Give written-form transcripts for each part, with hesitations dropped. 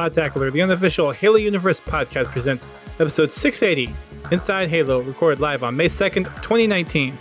Podtacular, the unofficial Halo Universe podcast, presents episode 680, Inside Halo, recorded live on May 2nd, 2019.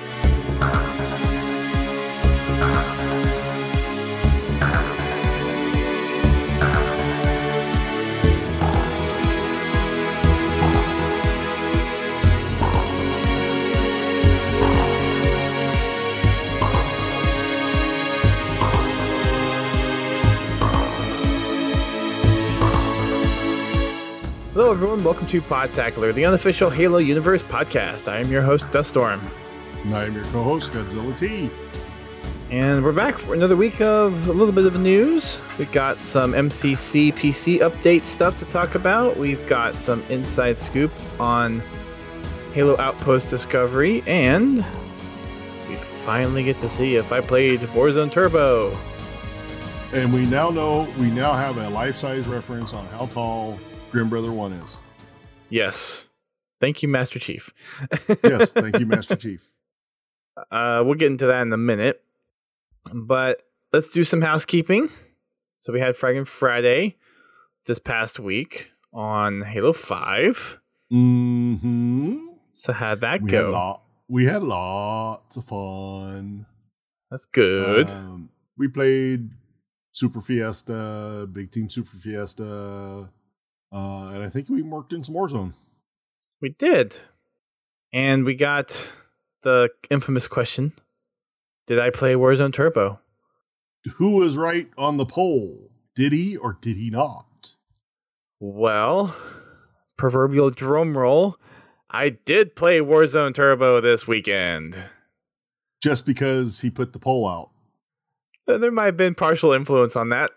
Hello everyone, welcome to Podtacular, the unofficial Halo Universe podcast. I am your host, Duststorm. And I am your co-host, Godzilla T. And we're back for another week of a little bit of news. We got some MCC PC update stuff to talk about. We've got some inside scoop on Halo Outpost Discovery, and we finally get to see if I played Warzone Turbo. And we now have a life-size reference on how tall Grim Brother 1 is. Yes. Thank you, Master Chief. Yes, thank you, Master Chief. We'll get into that in a minute. But let's do some housekeeping. So we had Fragging Friday this past week on Halo 5. Mm-hmm. So how'd that go? We had lots of fun. That's good. We played Super Fiesta, Big Team Super Fiesta, and I think we worked in some Warzone. We did. And we got the infamous question, did I play Warzone Turbo? Who was right on the poll? Did he or did he not? Well, proverbial drum roll, I did play Warzone Turbo this weekend. Just because he put the poll out. There might have been partial influence on that.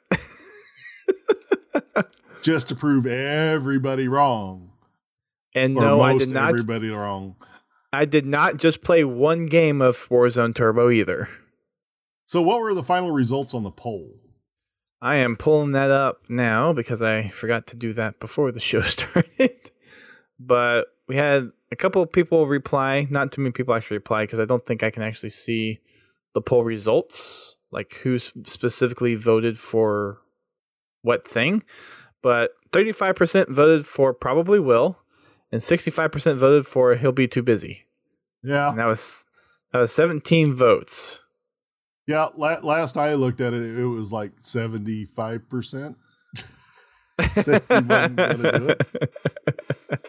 Just to prove everybody wrong. And no, I did not. Everybody wrong. I did not just play one game of Warzone Turbo either. So what were the final results on the poll? I am pulling that up now because I forgot to do that before the show started. But we had a couple of people reply. Not too many people actually reply because I don't think I can actually see the poll results, like who specifically voted for what thing. But 35% voted for probably will, and 65% voted for he'll be too busy. Yeah. And that was 17 votes. Yeah, last I looked at it, it was like 75%. Said he wasn't gonna do it.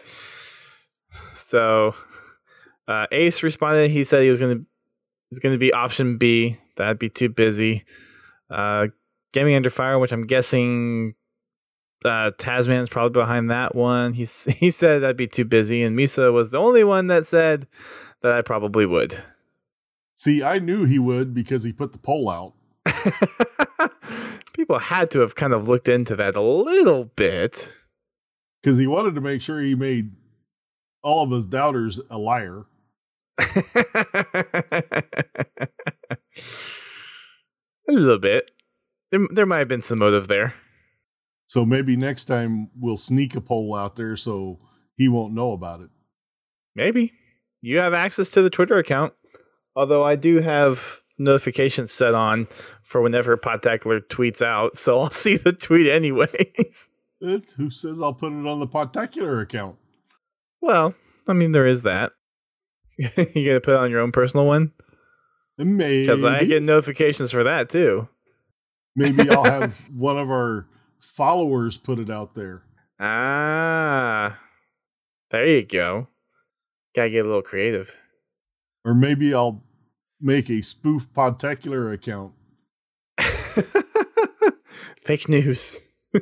So Ace responded, he said it's gonna be option B. That'd be too busy. Gaming Under Fire, which I'm guessing Tasman's probably behind that one. He said that'd be too busy, and Misa was the only one that said that I probably would. See, I knew he would because he put the poll out. People had to have kind of looked into that a little bit. Because he wanted to make sure he made all of his doubters a liar. A little bit. There might have been some motive there. So maybe next time we'll sneak a poll out there so he won't know about it. Maybe. You have access to the Twitter account. Although I do have notifications set on for whenever Podtacular tweets out, so I'll see the tweet anyways. Who says I'll put it on the Podtacular account? Well, I mean, there is that. You gonna put it on your own personal one? Maybe. Because I get notifications for that too. Maybe I'll have one of our followers put it out there. Ah, there you go. Gotta get a little creative. Or maybe I'll make a spoof Podtacular account. Fake news.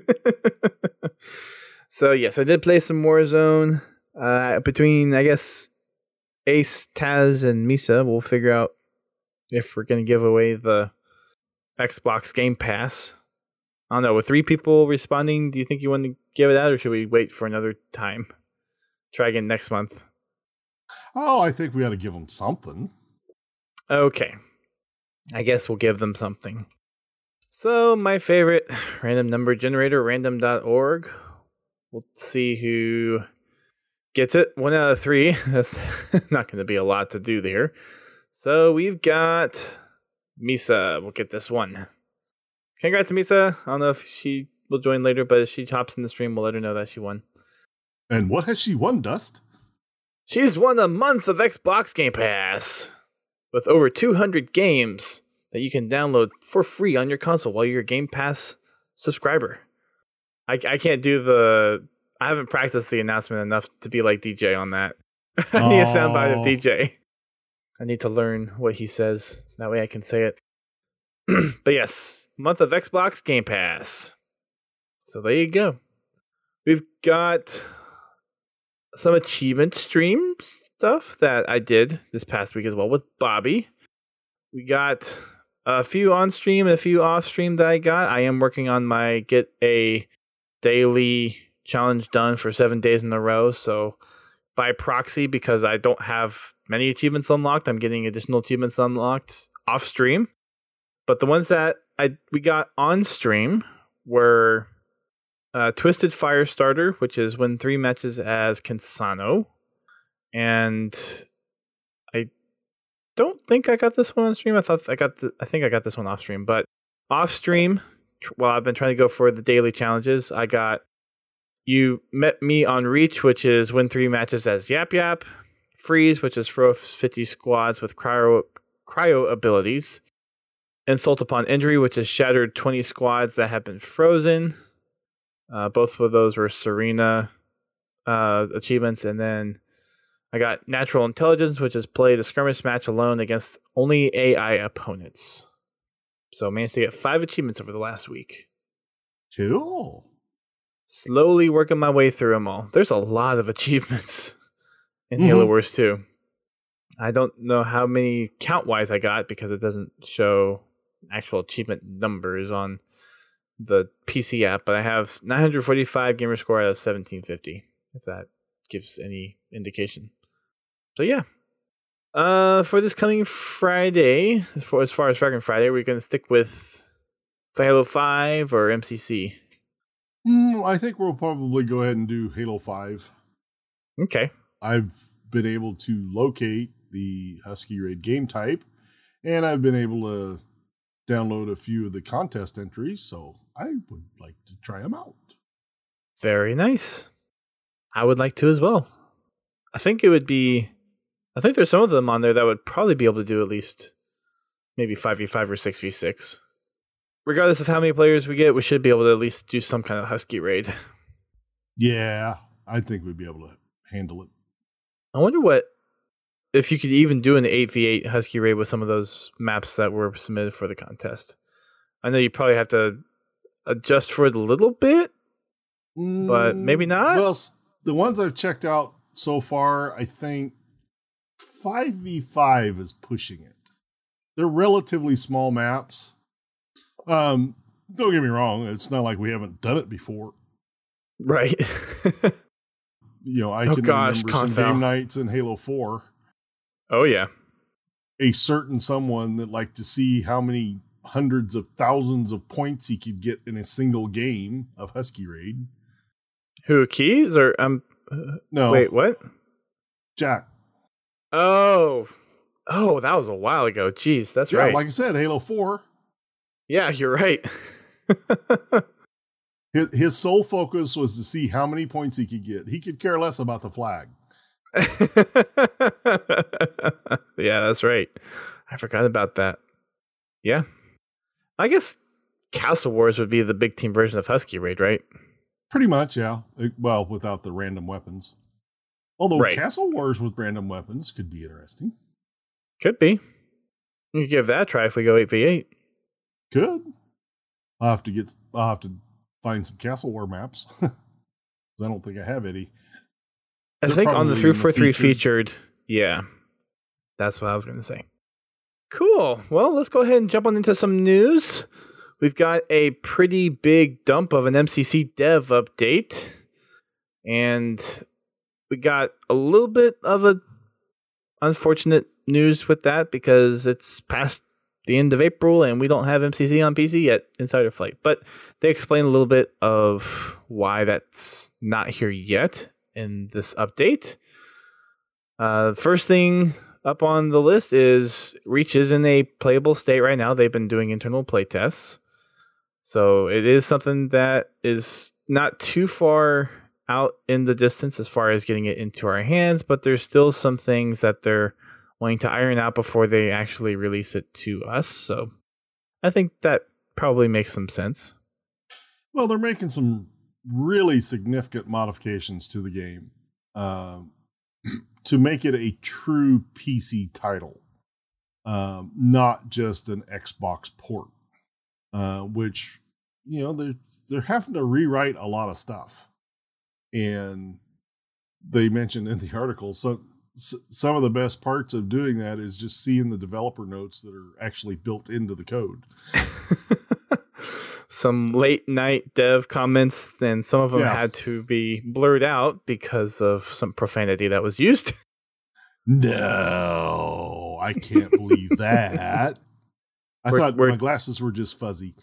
So yes, I did play some Warzone. Between, I guess, Ace, Taz, and Misa, we'll figure out if we're going to give away the Xbox Game Pass. I don't know, with 3 people responding, do you think you want to give it out, or should we wait for another time? Try again next month. Oh, I think we ought to give them something. Okay. I guess we'll give them something. So, my favorite random number generator, random.org. We'll see who gets it. 1 out of 3. That's not going to be a lot to do there. So, we've got Misa. We'll get this one. Congrats, Misa. I don't know if she will join later, but if she hops in the stream, we'll let her know that she won. And what has she won, Dust? She's won a month of Xbox Game Pass with over 200 games that you can download for free on your console while you're a Game Pass subscriber. I can't do I haven't practiced the announcement enough to be like DJ on that. I need a soundbite of DJ. I need to learn what he says. That way I can say it. But yes, month of Xbox Game Pass. So there you go. We've got some achievement stream stuff that I did this past week as well with Bobby. We got a few on stream and a few off stream that I got. I am working on my get a daily challenge done for 7 days in a row. So by proxy, because I don't have many achievements unlocked, I'm getting additional achievements unlocked off stream. But the ones that we got on stream were Twisted Firestarter, which is win 3 matches as Kensano. And I don't think I got this one on stream. I think I got this one off stream. But off stream, while I've been trying to go for the daily challenges, I got You Met Me on Reach, which is win 3 matches as Yap Yap. Freeze, which is throw 50 squads with cryo abilities. Insult Upon Injury, which is shattered 20 squads that have been frozen. Both of those were Serena achievements. And then I got Natural Intelligence, which is played a skirmish match alone against only AI opponents. So I managed to get 5 achievements over the last week. Cool. Slowly working my way through them all. There's a lot of achievements in Halo Wars 2. I don't know how many count-wise I got because it doesn't show actual achievement numbers on the PC app, but I have 945 gamer score out of 1750, if that gives any indication. So yeah. For this coming Friday, as far as Dragon Friday, we're going to stick with Halo 5 or MCC? I think we'll probably go ahead and do Halo 5. Okay. I've been able to locate the Husky Raid game type, and I've been able to download a few of the contest entries, so I would like to try them out. Very nice. I would like to as well. I think there's some of them on there that would probably be able to do at least maybe 5v5 or 6v6. Regardless of how many players we get, we should be able to at least do some kind of Husky raid. Yeah, I think we'd be able to handle it. I wonder if you could even do an 8v8 Husky raid with some of those maps that were submitted for the contest. I know you probably have to adjust for it a little bit, but maybe not. Well, the ones I've checked out so far, I think 5v5 is pushing it. They're relatively small maps. Don't get me wrong, it's not like we haven't done it before. Right. I can remember some game nights in Halo 4. Oh, yeah. A certain someone that liked to see how many hundreds of thousands of points he could get in a single game of Husky Raid. Who, Keys? Or no. Wait, what? Jack. Oh, that was a while ago. Jeez, that's right. Like I said, Halo 4. Yeah, you're right. His sole focus was to see how many points he could get. He could care less about the flag. Yeah, that's right. I forgot about that. Yeah. I guess Castle Wars would be the big team version of Husky Raid, right? Pretty much, yeah. Well, without the random weapons. Although Castle Wars with random weapons could be interesting. Could be. You could give that a try if we go 8v8. Good. I'll have to find some Castle War maps. Because I don't think I have any. I think on the 343 featured. Yeah. That's what I was going to say. Cool. Well, let's go ahead and jump on into some news. We've got a pretty big dump of an MCC dev update. And we got a little bit of a unfortunate news with that because it's past the end of April and we don't have MCC on PC yet, Insider Flight. But they explain a little bit of why that's not here yet in this update. First thing up on the list is Reach is in a playable state right now. They've been doing internal play tests. So it is something that is not too far out in the distance as far as getting it into our hands, but there's still some things that they're wanting to iron out before they actually release it to us. So I think that probably makes some sense. Well, they're making some really significant modifications to the game to make it a true PC title, not just an Xbox port, which, they're having to rewrite a lot of stuff. And they mentioned in the article, so some of the best parts of doing that is just seeing the developer notes that are actually built into the code. Some late night dev comments, and some of them had to be blurred out because of some profanity that was used. No, I can't believe that. I thought my glasses were just fuzzy.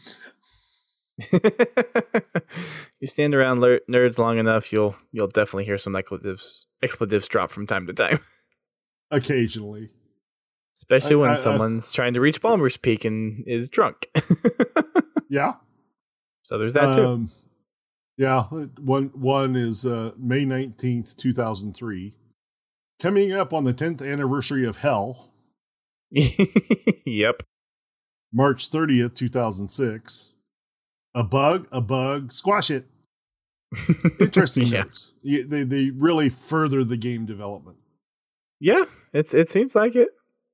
You stand around nerds long enough, you'll definitely hear some expletives drop from time to time. Occasionally. Especially when someone's trying to reach Ballmer's Peak and is drunk. Yeah. So there's that too. Yeah. One is May 19th, 2003. Coming up on the 10th anniversary of Hell. Yep. March 30th, 2006. A bug, squash it. Interesting notes. They really further the game development. Yeah, it seems like it.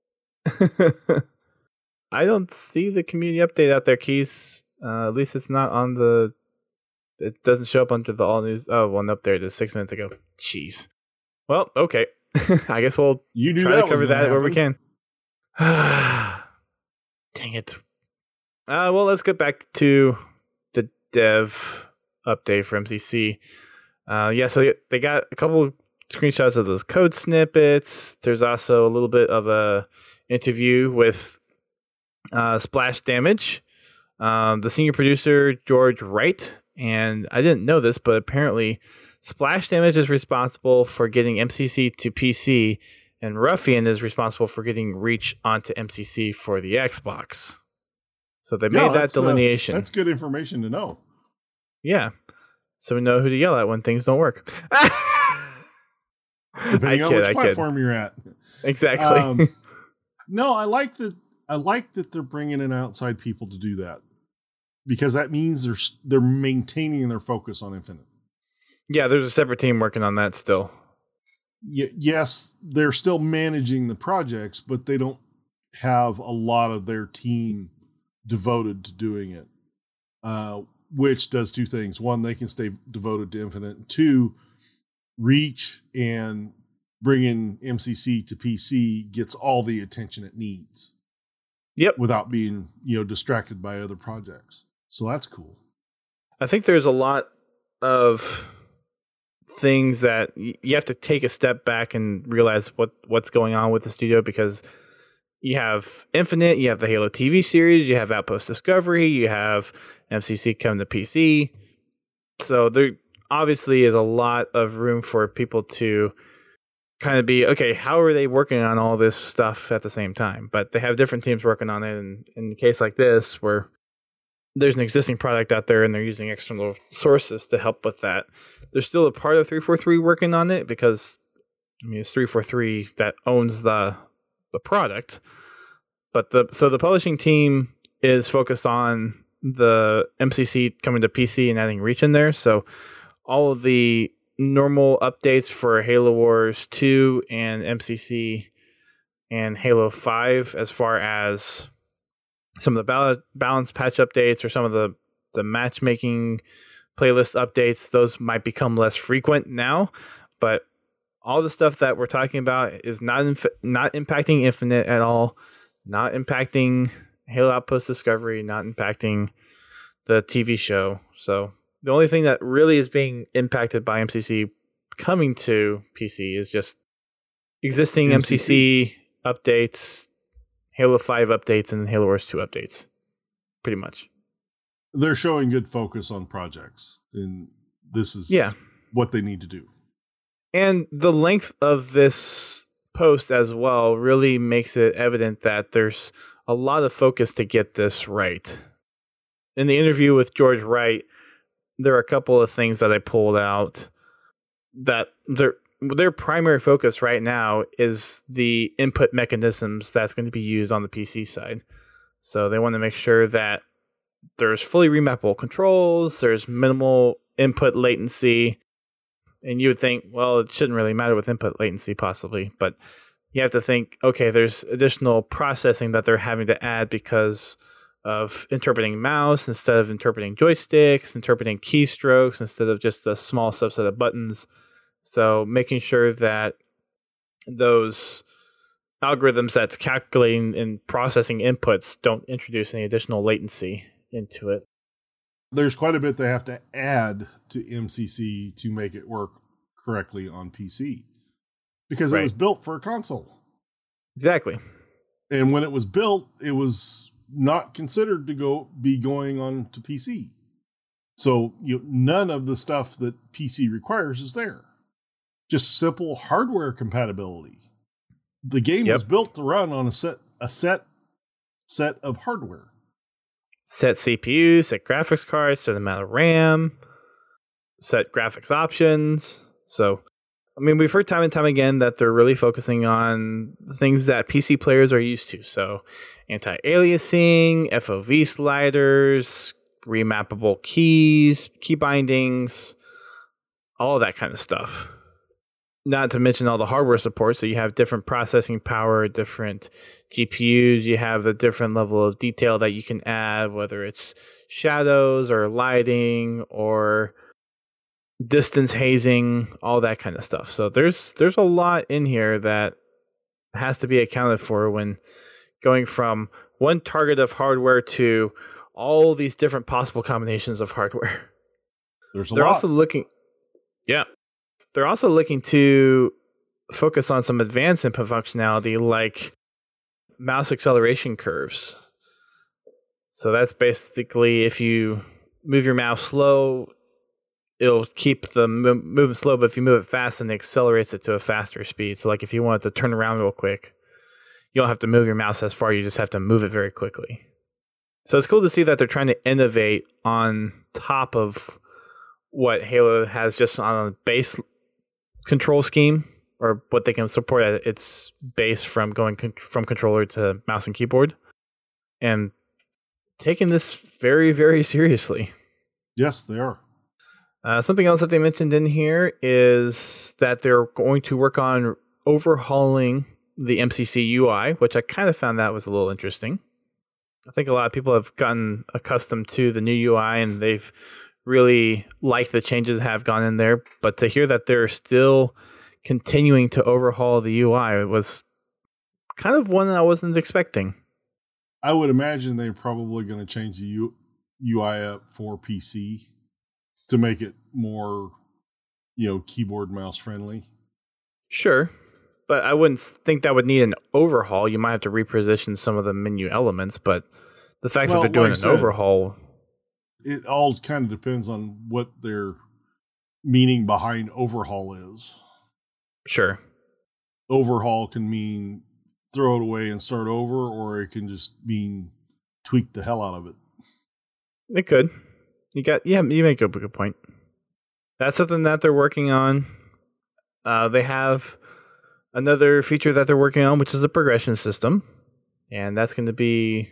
I don't see the community update out there, Keys. At least it's not on the... It doesn't show up under the all news. Oh, one up there. It is 6 minutes ago. Jeez. Well, okay. I guess we'll try to cover that where we can. Dang it. Well, let's get back to the dev update for MCC. So they got a couple screenshots of those code snippets. There's also a little bit of a interview with Splash Damage, the senior producer, George Wright. And I didn't know this, but apparently Splash Damage is responsible for getting MCC to PC, and Ruffian is responsible for getting Reach onto MCC for the Xbox. So they made that delineation. That's good information to know. Yeah. So we know who to yell at when things don't work. Depending on which platform you're at. Exactly. No, I like that they're bringing in outside people to do that, because that means they're maintaining their focus on Infinite. Yeah, there's a separate team working on that still. Yes, they're still managing the projects, but they don't have a lot of their team devoted to doing it, which does two things. One, they can stay devoted to Infinite. Two, Reach and bringing MCC to PC gets all the attention it needs. Yep. Without being, distracted by other projects. So that's cool. I think there's a lot of things that you have to take a step back and realize what's going on with the studio, because you have Infinite, you have the Halo TV series, you have Outpost Discovery, you have MCC coming to PC. So there obviously is a lot of room for people to kind of be, okay, how are they working on all this stuff at the same time? But they have different teams working on it. And in a case like this, where there's an existing product out there and they're using external sources to help with that, there's still a part of 343 working on it, because it's 343 that owns the product. But the publishing team is focused on the MCC coming to PC and adding Reach in there. So all of the normal updates for Halo Wars 2 and MCC and Halo 5, as far as some of the balance patch updates or some of the matchmaking playlist updates, those might become less frequent now. But all the stuff that we're talking about is not impacting Infinite at all, not impacting Halo Outpost Discovery, not impacting the TV show. So the only thing that really is being impacted by MCC coming to PC is just existing MCC updates, Halo 5 updates, and Halo Wars 2 updates. Pretty much. They're showing good focus on projects, and this is what they need to do. And the length of this post as well really makes it evident that there's a lot of focus to get this right. in the interview with George Wright, there are a couple of things that I pulled out that their primary focus right now is the input mechanisms that's going to be used on the PC side. So they want to make sure that there's fully remappable controls, there's minimal input latency, and you would think, well, it shouldn't really matter with input latency possibly, but you have to think, okay, there's additional processing that they're having to add because of interpreting mouse instead of interpreting joysticks, interpreting keystrokes instead of just a small subset of buttons. So making sure that those algorithms that's calculating and processing inputs don't introduce any additional latency into it. There's quite a bit they have to add to MCC to make it work correctly on PC because it was built for a console. Exactly. And when it was built, it was not considered to be going on to PC. So none of the stuff that PC requires is there. Just simple hardware compatibility. The game was built to run on a set of hardware. Set CPU, set graphics cards, set amount of RAM, set graphics options. So, I mean, we've heard time and time again that they're really focusing on the things that PC players are used to. So, anti-aliasing, FOV sliders, remappable keys, key bindings, all that kind of stuff. Not to mention all the hardware support. So you have different processing power, different GPUs. You have the different level of detail that you can add, whether it's shadows or lighting or distance hazing, all that kind of stuff. So there's a lot in here that has to be accounted for when going from one target of hardware to all these different possible combinations of hardware. They're also looking to focus on some advanced input functionality like mouse acceleration curves. So that's basically if you move your mouse slow, it'll keep the movement slow, but if you move it fast, then it accelerates it to a faster speed. So like if you want it to turn around real quick, you don't have to move your mouse as far, you just have to move it very quickly. So it's cool to see that they're trying to innovate on top of what Halo has just on a base control scheme, or what they can support at its base from going from controller to mouse and keyboard, and taking this very, very seriously. Yes, they are. Something else that they mentioned in here is that they're going to work on overhauling the MCC UI, which I kind of found that was a little interesting. I think a lot of people have gotten accustomed to the new UI and they've really liked the changes that have gone in there, but to hear that they're still continuing to overhaul the UI was kind of one that I wasn't expecting. I would imagine they're probably going to change the UI up for PC to make it more, keyboard mouse friendly. Sure, but I wouldn't think that would need an overhaul. You might have to reposition some of the menu elements, but the fact that they're doing an overhaul... It all kind of depends on what their meaning behind overhaul is. Sure. Overhaul can mean throw it away and start over, or it can just mean tweak the hell out of it. It could. You make a good point. That's something that they're working on. They have another feature that they're working on, which is a progression system, and that's going to be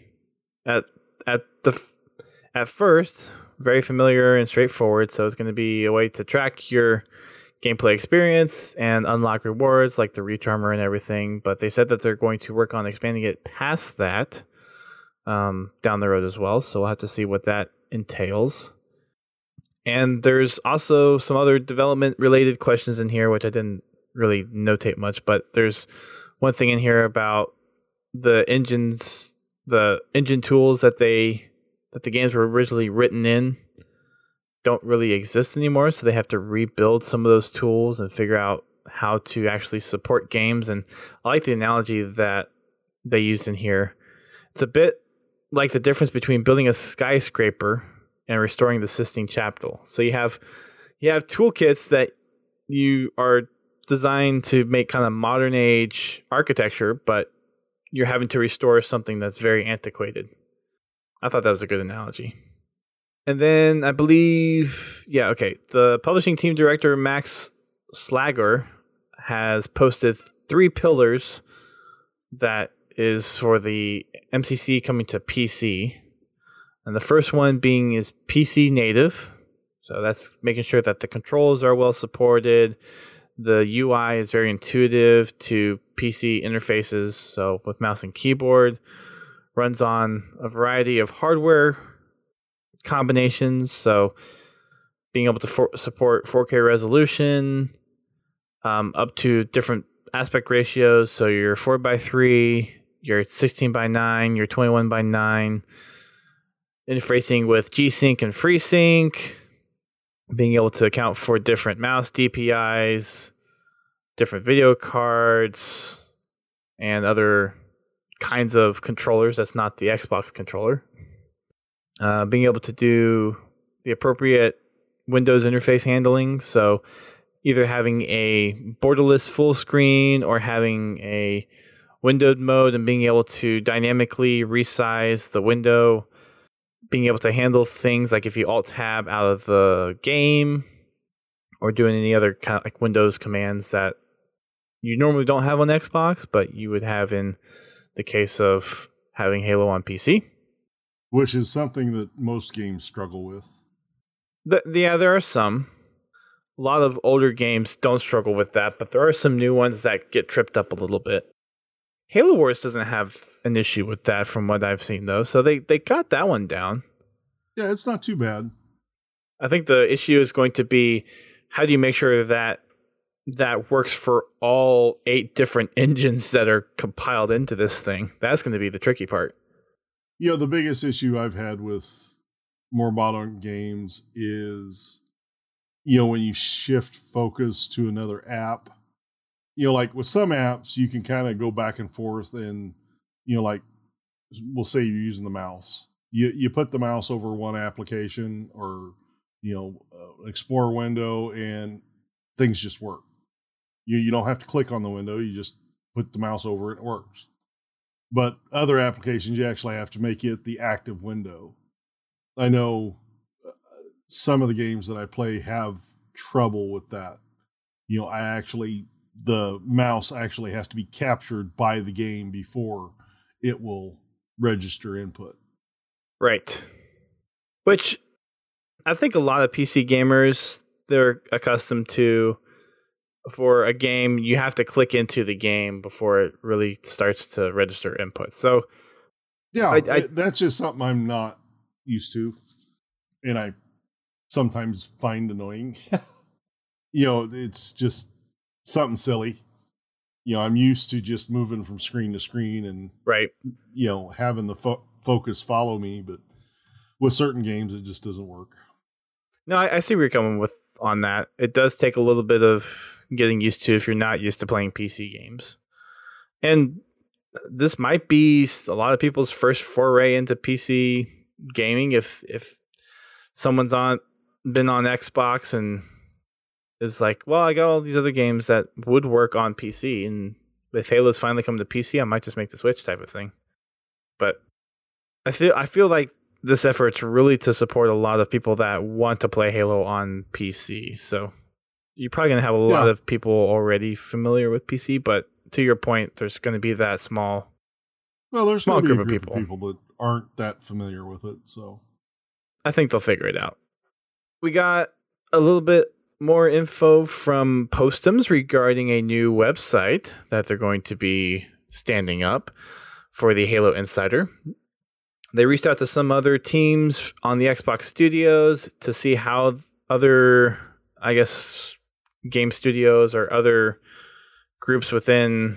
at first very familiar and straightforward. So it's going to be a way to track your gameplay experience and unlock rewards like the reach armor and everything. But they said that they're going to work on expanding it past that down the road as well. So we'll have to see what that entails. And there's also some other development related questions in here, which I didn't really notate much, but there's one thing in here about the engine tools that the games were originally written in don't really exist anymore. So they have to rebuild some of those tools and figure out how to actually support games. And I like the analogy that they used in here. It's a bit like the difference between building a skyscraper and restoring the Sistine Chapel. So you have toolkits that you are designed to make kind of modern age architecture, but you're having to restore something that's very antiquated. I thought that was a good analogy. And then I believe, the publishing team director, Max Slager, has posted 3 pillars that is for the MCC coming to PC. And the first one being is PC native. So that's making sure that the controls are well supported. The UI is very intuitive to PC interfaces. So with mouse and keyboard, runs on a variety of hardware combinations. So being able to support 4K resolution, up to different aspect ratios. So your 4:3, your 16:9, your 21:9. Interfacing with G-Sync and FreeSync, being able to account for different mouse DPIs, different video cards, and other kinds of controllers that's not the Xbox controller. Being able to do the appropriate Windows interface handling, so either having a borderless full screen or having a windowed mode and being able to dynamically resize the window, being able to handle things like if you Alt-Tab out of the game or doing any other kind of like Windows commands that you normally don't have on Xbox, but you would have in the case of having Halo on PC. Which is something that most games struggle with. There are some. A lot of older games don't struggle with that, but there are some new ones that get tripped up a little bit. Halo Wars doesn't have an issue with that from what I've seen, though, so they got that one down. Yeah, it's not too bad. I think the issue is going to be, how do you make sure that works for all 8 different engines that are compiled into this thing? That's going to be the tricky part. The biggest issue I've had with more modern games is, when you shift focus to another app, like with some apps, you can kind of go back and forth and, like we'll say you're using the mouse. You put the mouse over one application or, Explorer window and things just work. You don't have to click on the window. You just put the mouse over it and it works. But other applications, you actually have to make it the active window. I know some of the games that I play have trouble with that. The mouse actually has to be captured by the game before it will register input. Right. Which I think a lot of PC gamers, they're accustomed to. For a game, you have to click into the game before it really starts to register input. So, yeah, that's just something I'm not used to, and I sometimes find annoying. It's just something silly. I'm used to just moving from screen to screen and right. Having the focus follow me, but with certain games, it just doesn't work. No, I see where you're coming with on that. It does take a little bit of getting used to if you're not used to playing PC games. And this might be a lot of people's first foray into PC gaming. If someone's been on Xbox and is like, well, I got all these other games that would work on PC, and if Halo's finally come to PC, I might just make the switch type of thing. But I feel like this effort's really to support a lot of people that want to play Halo on PC. So you're probably going to have a lot of people already familiar with PC, but to your point, there's going to be that small group of people that aren't that familiar with it. So I think they'll figure it out. We got a little bit more info from Postums regarding a new website that they're going to be standing up for the Halo Insider. They reached out to some other teams on the Xbox Studios to see how other, game studios or other groups within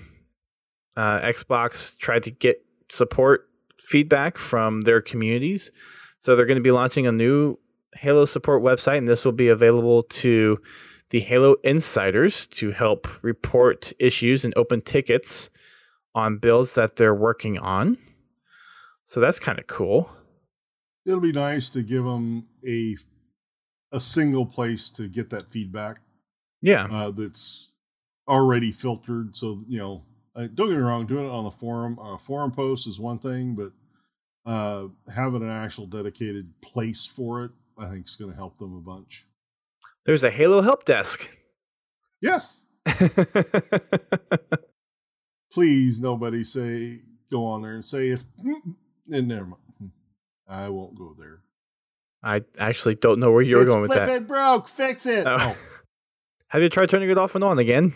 Xbox tried to get support feedback from their communities. So they're going to be launching a new Halo support website, and this will be available to the Halo Insiders to help report issues and open tickets on builds that they're working on. So that's kind of cool. It'll be nice to give them a single place to get that feedback. Yeah. That's already filtered. So, don't get me wrong, doing it on the forum, forum post is one thing, but having an actual dedicated place for it, I think, is going to help them a bunch. There's a Halo help desk. Yes. Please, nobody go on there and say it's. And never mind. I won't go there. I actually don't know where you're going with that. It's flipping broke. Fix it. Oh. Have you tried turning it off and on again?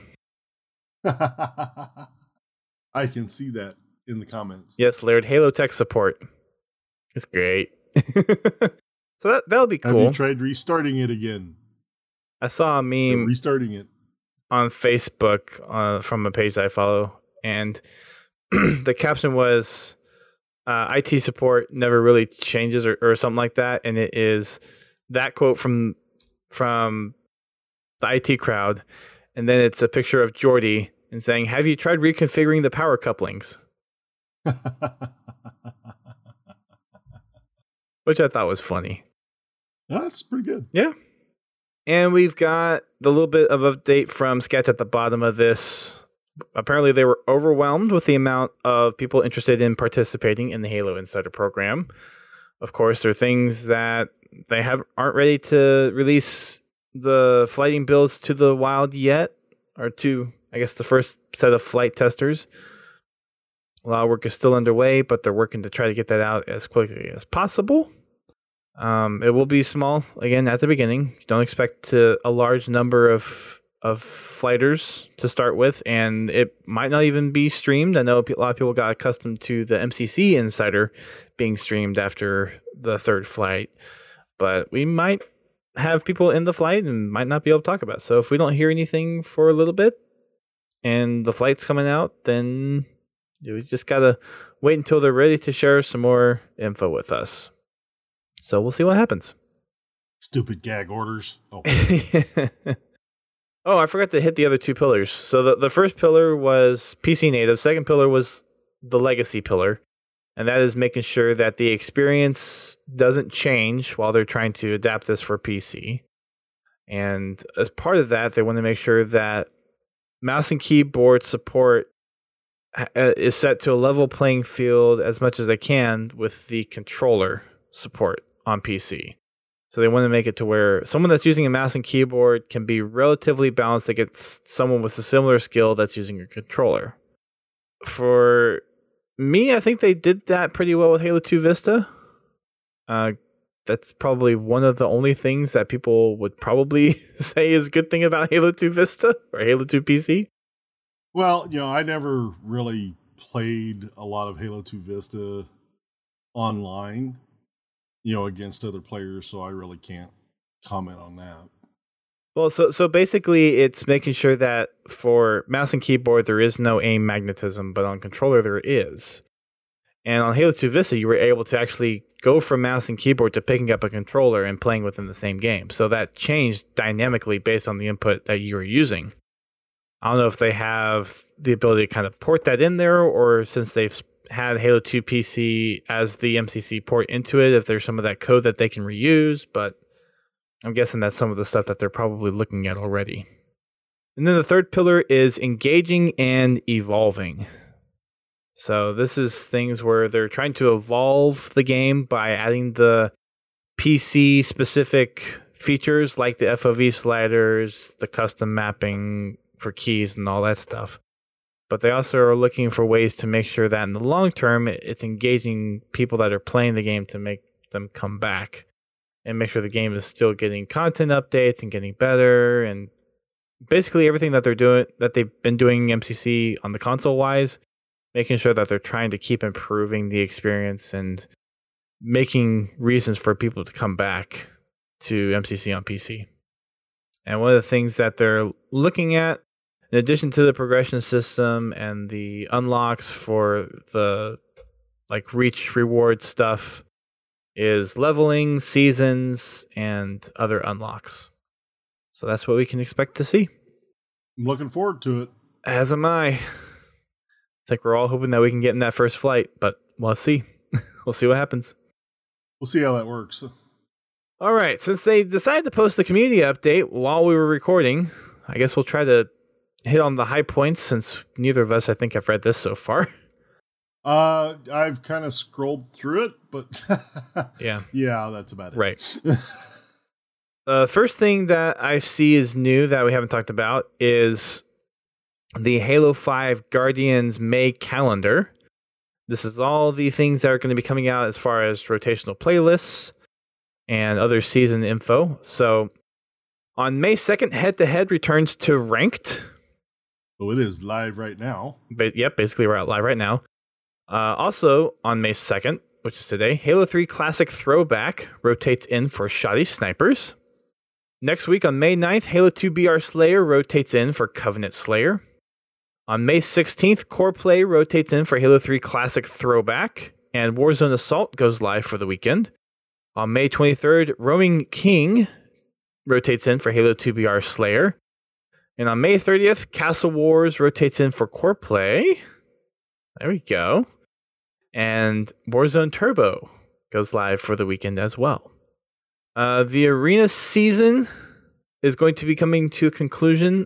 I can see that in the comments. Yes, Laird, Halo Tech support. It's great. So that'll be cool. Have you tried restarting it again? I saw a meme restarting it on Facebook from a page that I follow, and the caption was IT support never really changes or something like that, and it is that quote from the IT crowd, and then it's a picture of Jordy and saying, "Have you tried reconfiguring the power couplings?" Which I thought was funny. That's pretty good. Yeah. And we've got the little bit of update from Sketch at the bottom of this. Apparently they were overwhelmed with the amount of people interested in participating in the Halo Insider program. Of course, there are things that they aren't ready to release the flighting builds to the wild yet, or to, I guess, the first set of flight testers. A lot of work is still underway, but they're working to try to get that out as quickly as possible. It will be small again at the beginning. Don't expect a large number of fighters to start with, and it might not even be streamed. I know a lot of people got accustomed to the MCC Insider being streamed after the third flight, but we might have people in the flight and might not be able to talk about it. So if we don't hear anything for a little bit and the flight's coming out, then we just gotta wait until they're ready to share some more info with us. So we'll see what happens. Stupid gag orders. Oh. Oh, I forgot to hit the other two pillars. So the first pillar was PC native. Second pillar was the legacy pillar. And that is making sure that the experience doesn't change while they're trying to adapt this for PC. And as part of that, they want to make sure that mouse and keyboard support is set to a level playing field as much as they can with the controller support on PC. So they want to make it to where someone that's using a mouse and keyboard can be relatively balanced against someone with a similar skill that's using a controller. For me, I think they did that pretty well with Halo 2 Vista. That's probably one of the only things that people would probably say is a good thing about Halo 2 Vista or Halo 2 PC. Well, I never really played a lot of Halo 2 Vista online, against other players, so I really can't comment on that. Well, so basically it's making sure that for mouse and keyboard there is no aim magnetism, but on controller there is. And on Halo 2 Vista you were able to actually go from mouse and keyboard to picking up a controller and playing within the same game. So that changed dynamically based on the input that you were using. I don't know if they have the ability to kind of port that in there, or since they've had Halo 2 PC as the MCC port into it, if there's some of that code that they can reuse, but I'm guessing that's some of the stuff that they're probably looking at already. And then the third pillar is engaging and evolving. So this is things where they're trying to evolve the game by adding the PC specific features like the FOV sliders, the custom mapping for keys and all that stuff. But they also are looking for ways to make sure that in the long term, it's engaging people that are playing the game to make them come back and make sure the game is still getting content updates and getting better. And basically everything that they're doing, that they've been doing MCC on the console wise, making sure that they're trying to keep improving the experience and making reasons for people to come back to MCC on PC. And one of the things that they're looking at, in addition to the progression system and the unlocks for the reach reward stuff, is leveling, seasons, and other unlocks. So that's what we can expect to see. I'm looking forward to it. As am I. I think we're all hoping that we can get in that first flight, but we'll see. We'll see what happens. We'll see how that works. All right, since they decided to post the community update while we were recording, I guess we'll try to hit on the high points, since neither of us, I think, have read this so far. I've kind of scrolled through it, but Yeah. yeah, that's about it. Right. First thing that I see is new that we haven't talked about is the Halo 5 Guardians May calendar. This is all the things that are going to be coming out as far as rotational playlists and other season info. So on May 2nd, Head-to-Head returns to Ranked. Oh, it is live right now. But yep, basically we're out live right now. Also on May 2nd, which is today, Halo 3 Classic Throwback rotates in for Shoddy Snipers. Next week on May 9th, Halo 2 BR Slayer rotates in for Covenant Slayer. On May 16th, Core Play rotates in for Halo 3 Classic Throwback, and Warzone Assault goes live for the weekend. On May 23rd, Roaming King rotates in for Halo 2 BR Slayer. And on May 30th, Castle Wars rotates in for Core Play. There we go. And Warzone Turbo goes live for the weekend as well. The arena season is going to be coming to a conclusion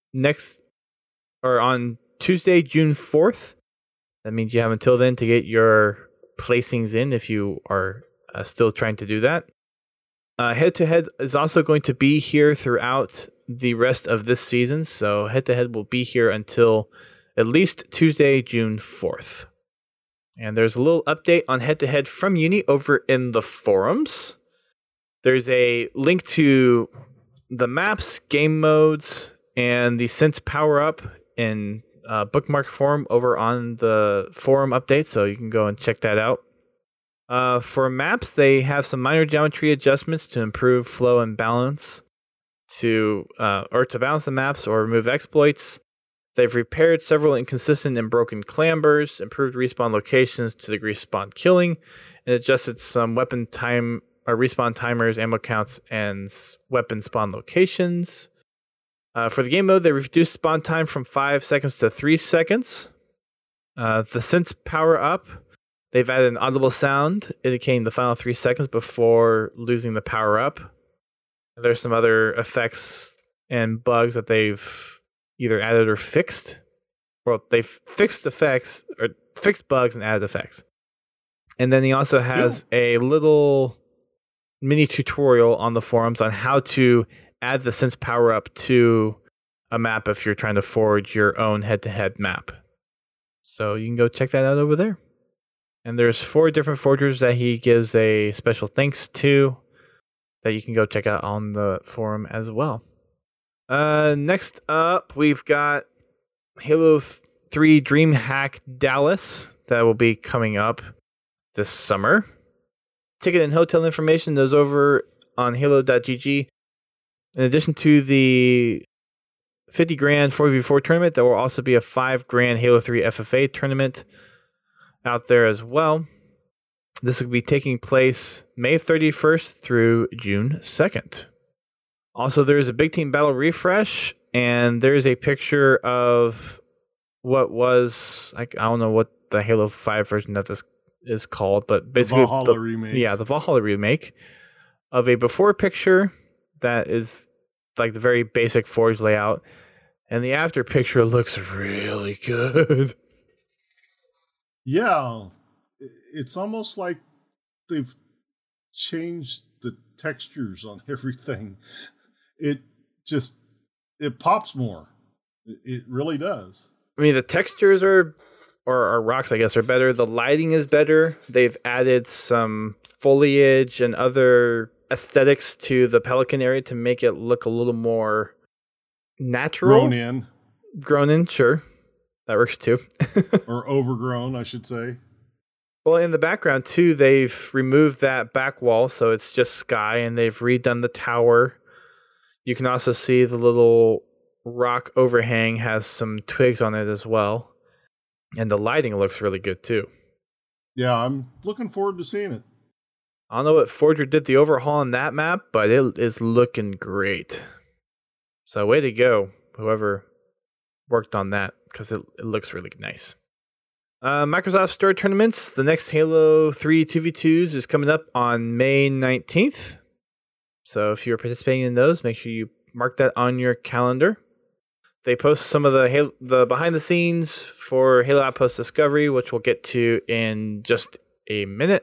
on Tuesday, June 4th. That means you have until then to get your placings in if you are still trying to do that. Head-to-Head is also going to be here throughout the rest of this season. So Head-to-Head will be here until at least Tuesday, June 4th. And there's a little update on Head-to-Head from Uni over in the forums. There's a link to the maps, game modes, and the Sense power-up in bookmark form over on the forum update, so you can go and check that out. For maps, they have some minor geometry adjustments to improve flow and balance, to balance the maps or remove exploits. They've repaired several inconsistent and broken clambers, improved respawn locations to decrease spawn killing, and adjusted some weapon time or respawn timers, ammo counts, and weapon spawn locations. For the game mode, they reduced spawn time from 5 seconds to 3 seconds. The Sense power up, they've added an audible sound indicating the final 3 seconds before losing the power up. There's some other effects and bugs that they've either added or fixed. Well, they've fixed effects or fixed bugs and added effects. And then he also has a little mini tutorial on the forums on how to add the Sense power up to a map if you're trying to forge your own head-to-head map. So you can go check that out over there. And there's 4 different forgers that he gives a special thanks to that you can go check out on the forum as well. Next up, we've got Halo 3 DreamHack Dallas that will be coming up this summer. Ticket and hotel information is over on halo.gg. In addition to the 50 grand 4v4 tournament, there will also be a 5 grand Halo 3 FFA tournament out there as well. This will be taking place May 31st through June 2nd. Also, there is a Big Team Battle refresh, and there's a picture of what was, I don't know what the Halo 5 version of this is called, but basically the Valhalla remake. Yeah, the Valhalla remake of a before picture that is like the very basic Forge layout, and the after picture looks really good. Yeah, it's almost like they've changed the textures on everything. It pops more. It really does. I mean, the textures are rocks, I guess, are better. The lighting is better. They've added some foliage and other aesthetics to the Pelican area to make it look a little more natural. Grown in, sure. That works too. Or overgrown, I should say. Well, in the background, too, they've removed that back wall, so it's just sky, and they've redone the tower. You can also see the little rock overhang has some twigs on it as well. And the lighting looks really good, too. Yeah, I'm looking forward to seeing it. I don't know what Forger did the overhaul on that map, but it is looking great. So way to go, whoever worked on that, because it looks really nice. Microsoft Store tournaments. The next Halo 3 2v2s is coming up on May 19th. So if you're participating in those, make sure you mark that on your calendar. They post some of the behind the scenes for Halo Outpost Discovery, which we'll get to in just a minute.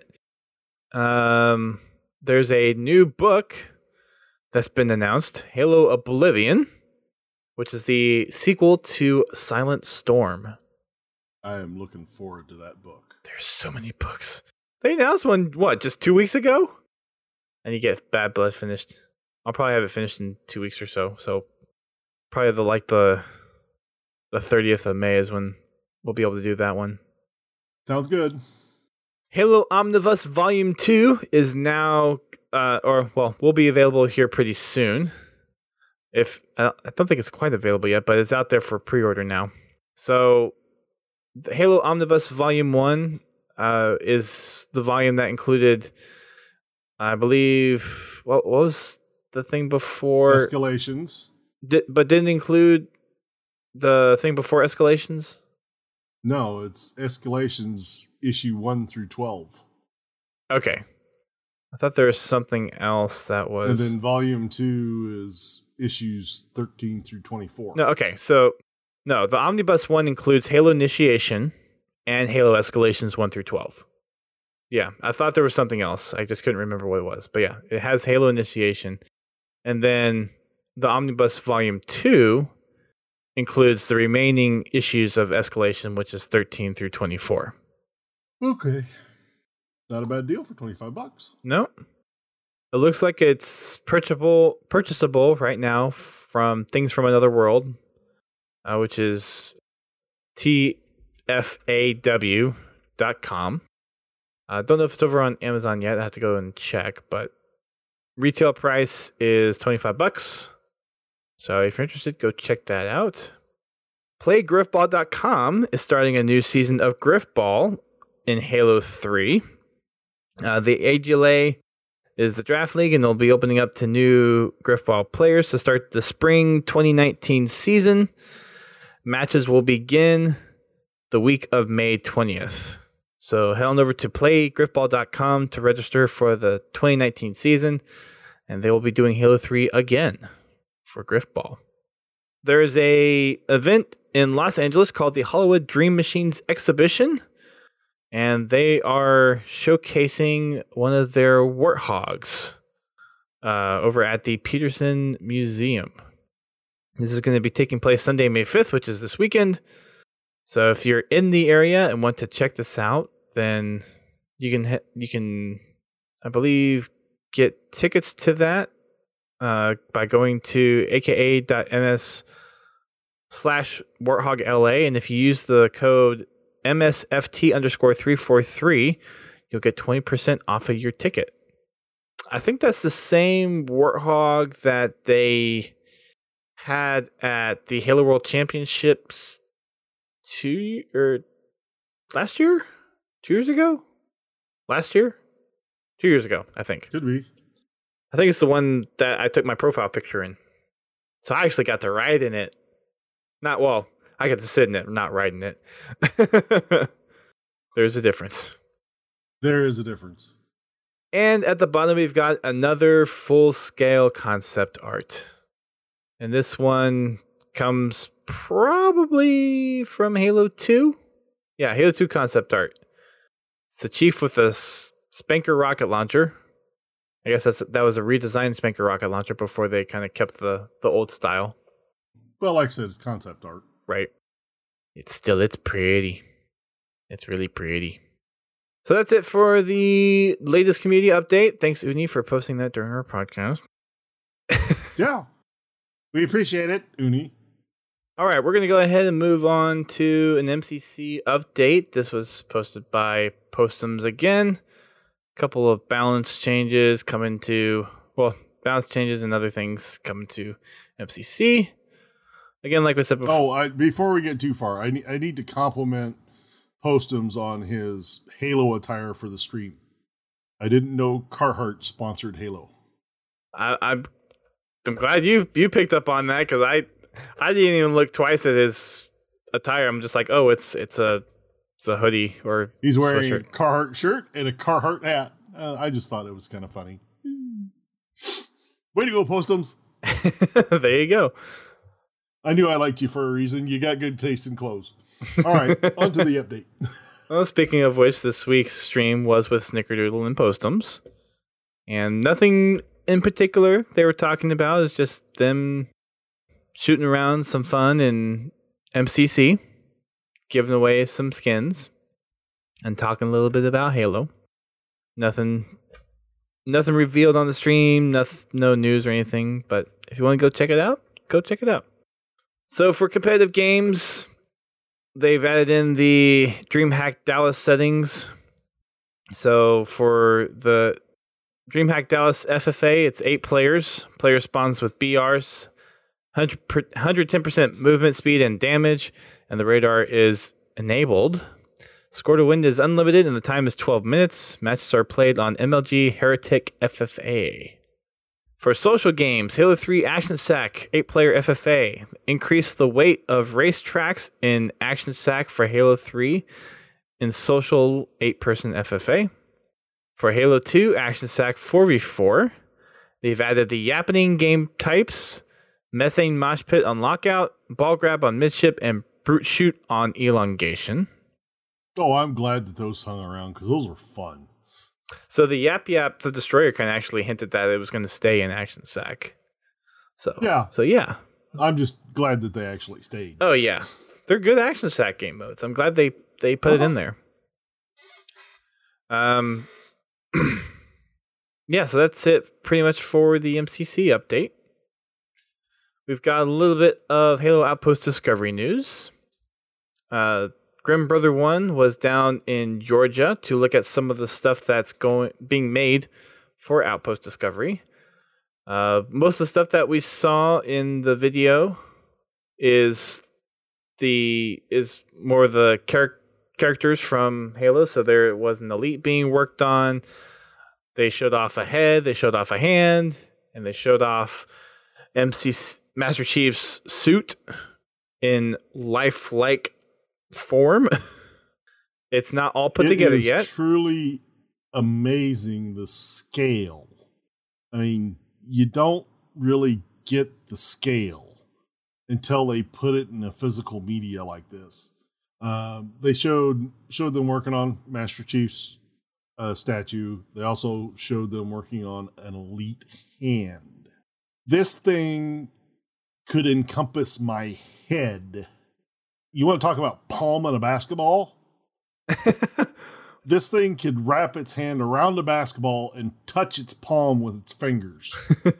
There's a new book that's been announced, Halo Oblivion, which is the sequel to Silent Storm. I am looking forward to that book. There's so many books. They announced one, just 2 weeks ago? And you get Bad Blood finished. I'll probably have it finished in 2 weeks or so. So probably the 30th of May is when we'll be able to do that one. Sounds good. Halo Omnibus Volume 2 is now, will be available here pretty soon. I don't think it's quite available yet, but it's out there for pre-order now. So, the Halo Omnibus Volume 1 is the volume that included, I believe, what was the thing before? Escalations. But didn't include the thing before Escalations? No, it's Escalations issue 1 through 12. Okay. I thought there was something else that was... And then volume 2 is issues 13 through 24. No, okay. So, no, the Omnibus one includes Halo Initiation and Halo Escalations 1 through 12. Yeah, I thought there was something else. I just couldn't remember what it was. But yeah, it has Halo Initiation. And then the Omnibus Volume 2 includes the remaining issues of Escalation, which is 13 through 24. Okay. Not a bad deal for $25. No. It looks like it's purchasable right now from Things from Another World, which is tfaw.com. I don't know if it's over on Amazon yet. I have to go and check, but retail price is $25. So if you're interested, go check that out. PlayGriffBall.com is starting a new season of Griffball in Halo 3. The AGLA is the draft league, and they'll be opening up to new Griffball players to start the spring 2019 season. Matches will begin the week of May 20th. So head on over to playgriffball.com to register for the 2019 season, and they will be doing Halo 3 again for Griffball. There is a event in Los Angeles called the Hollywood Dream Machines Exhibition, and they are showcasing one of their warthogs over at the Peterson Museum. This is going to be taking place Sunday, May 5th, which is this weekend. So if you're in the area and want to check this out, then you can, I believe, get tickets to that by going to aka.ms/WarthogLA. And if you use the code MSFT_343, you'll get 20% off of your ticket. I think that's the same Warthog that they had at the Halo World Championships 2 years ago? Last year? 2 years ago, I think. Could be. I think it's the one that I took my profile picture in. So I actually got to ride in it. I got to sit in it, not ride in it. There's a difference. There is a difference. And at the bottom, we've got another full-scale concept art. And this one comes probably from Halo 2. Yeah, Halo 2 concept art. It's the Chief with a Spanker rocket launcher. I guess that was a redesigned Spanker rocket launcher before they kind of kept the old style. Well, like I said, it's concept art. Right. It's pretty. It's really pretty. So that's it for the latest community update. Thanks, Uni, for posting that during our podcast. Yeah. We appreciate it, Uni. All right, we're going to go ahead and move on to an MCC update. This was posted by Postums again. A couple of balance changes and other things coming to MCC. Again, like we said before. Before we get too far, I need to compliment Postums on his Halo attire for the stream. I didn't know Carhartt sponsored Halo. I'm glad you picked up on that, because I didn't even look twice at his attire. I'm just like, oh, it's a hoodie or he's wearing sweatshirt. A Carhartt shirt and a Carhartt hat. I just thought it was kind of funny. Way to go, Postums! There you go. I knew I liked you for a reason. You got good taste in clothes. All right, on to the update. Well, speaking of which, this week's stream was with Snickerdoodle and Postums. And nothing in particular they were talking about. It's just them shooting around some fun in MCC, giving away some skins, and talking a little bit about Halo. Nothing revealed on the stream, no news or anything. But if you want to go check it out, go check it out. So for competitive games, they've added in the DreamHack Dallas settings. So for the DreamHack Dallas FFA, it's 8 players. Player spawns with BRs, 110% movement speed and damage, and the radar is enabled. Score to win is unlimited, and the time is 12 minutes. Matches are played on MLG Heretic FFA. For social games, Halo 3 Action Sack, 8-player FFA. Increase the weight of racetracks in Action Sack for Halo 3 in social 8-person FFA. For Halo 2 Action Sack 4v4, they've added the Yappening game types, Methane Mosh Pit on Lockout, Ball Grab on Midship, and Brute Shoot on Elongation. Oh, I'm glad that those hung around because those were fun. So the Yap the Destroyer kind of actually hinted that it was going to stay in Action Sack. So yeah. I'm just glad that they actually stayed. Oh yeah, they're good Action Sack game modes. I'm glad they put it in there. Yeah, so that's it pretty much for the MCC update. We've got a little bit of Halo Outpost Discovery news. Grim Brother 1 was down in Georgia to look at some of the stuff that's being made for Outpost Discovery. Most of the stuff that we saw in the video is more the characters from Halo. So there was an elite being worked on. They showed off a head, they showed off a hand, and they showed off Master Chief's suit in lifelike form. It's not all put together yet. It's truly amazing, the scale. I mean, you don't really get the scale until they put it in a physical media like this. They showed them working on Master Chief's statue. They also showed them working on an elite hand. This thing could encompass my head. You want to talk about palm on a basketball? This thing could wrap its hand around a basketball and touch its palm with its fingers.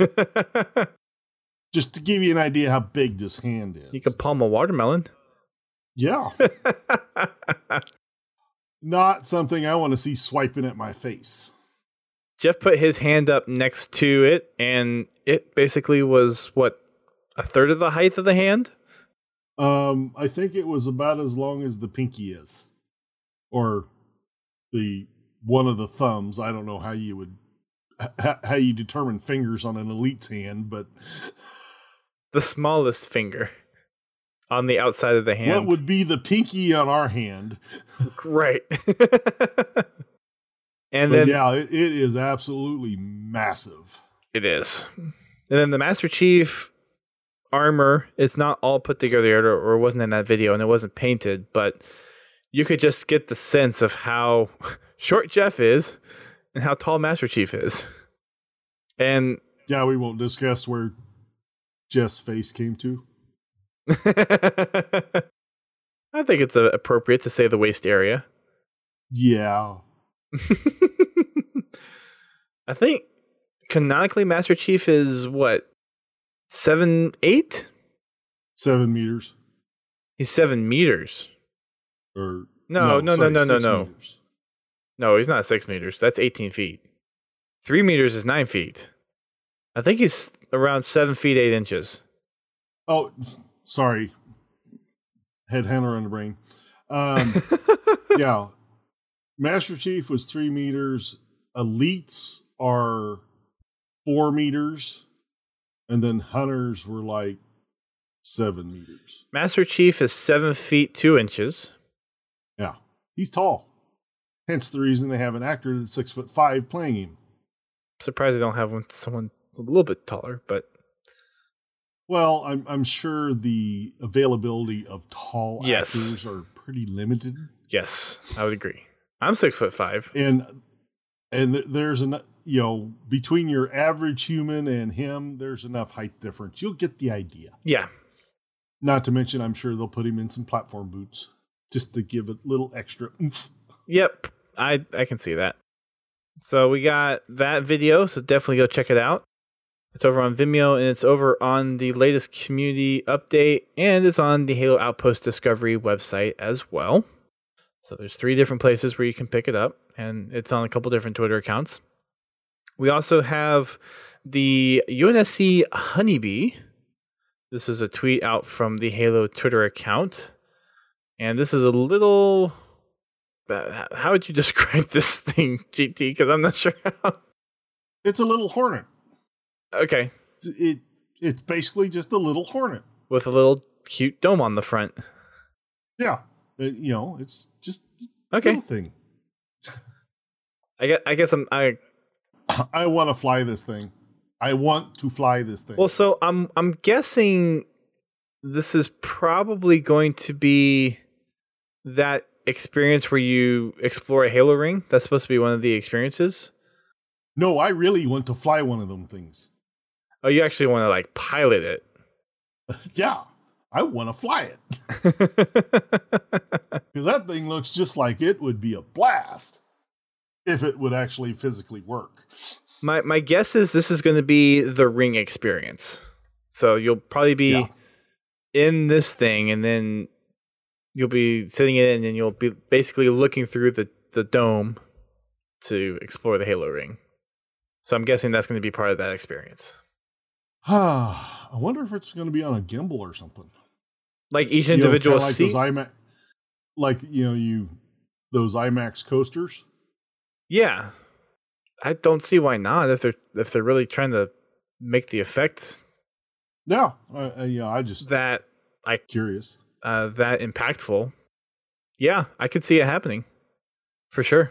Just to give you an idea how big this hand is. You could palm a watermelon. Yeah. Not something I want to see swiping at my face. Jeff put his hand up next to it, and it basically was, a third of the height of the hand? I think it was about as long as the pinky is. Or one of the thumbs. I don't know how you would how you determine fingers on an elite's hand, but the smallest finger on the outside of the hand. What would be the pinky on our hand? Right. And but then it is absolutely massive. It is. And then the Master Chief armor, it's not all put together or wasn't in that video, and it wasn't painted, but you could just get the sense of how short Jeff is and how tall Master Chief is. And yeah, we won't discuss where Jeff's face came to. I think it's appropriate to say the waist area. Yeah. I think canonically Master Chief is what? 7'8"? 7 meters. He's 7 meters. Or No. Meters. No, he's not 6 meters. That's 18 feet. 3 meters is 9 feet. I think he's around 7 feet 8 inches. Oh, sorry. Head hammer on the brain. Yeah. Master Chief was 3 meters. Elites are 4 meters. And then Hunters were like 7 meters. Master Chief is 7 feet 2 inches. Yeah. He's tall. Hence the reason they have an actor that's 6'5" playing him. Surprised they don't have someone a little bit taller, but Well, I'm sure the availability of tall actors are pretty limited. Yes, I would agree. I'm 6'5", and there's between your average human and him, there's enough height difference. You'll get the idea. Yeah. Not to mention, I'm sure they'll put him in some platform boots just to give it a little extra oomph. Yep, I can see that. So we got that video, so definitely go check it out. It's over on Vimeo, and it's over on the latest community update, and it's on the Halo Outpost Discovery website as well. So there's 3 different places where you can pick it up, and it's on a couple different Twitter accounts. We also have the UNSC Honeybee. This is a tweet out from the Halo Twitter account, and this is a little... How would you describe this thing, GT? Because I'm not sure how. It's a little hornet. Okay. It's basically just a little hornet. With a little cute dome on the front. Yeah. It's just a okay. little thing. I guess I want to fly this thing. I want to fly this thing. Well, so I'm guessing this is probably going to be that experience where you explore a Halo ring. That's supposed to be one of the experiences. No, I really want to fly one of them things. Oh, you actually want to like pilot it? Yeah, I want to fly it. Because that thing looks just like it would be a blast if it would actually physically work. My guess is this is going to be the ring experience. So you'll probably be in this thing, and then you'll be sitting in it, and then you'll be basically looking through the dome to explore the Halo ring. So I'm guessing that's going to be part of that experience. I wonder if it's going to be on a gimbal or something. Like each individual seat? Those IMAX coasters? Yeah. I don't see why not if they're really trying to make the effects. Yeah. I just curious. That impactful. Yeah, I could see it happening. For sure.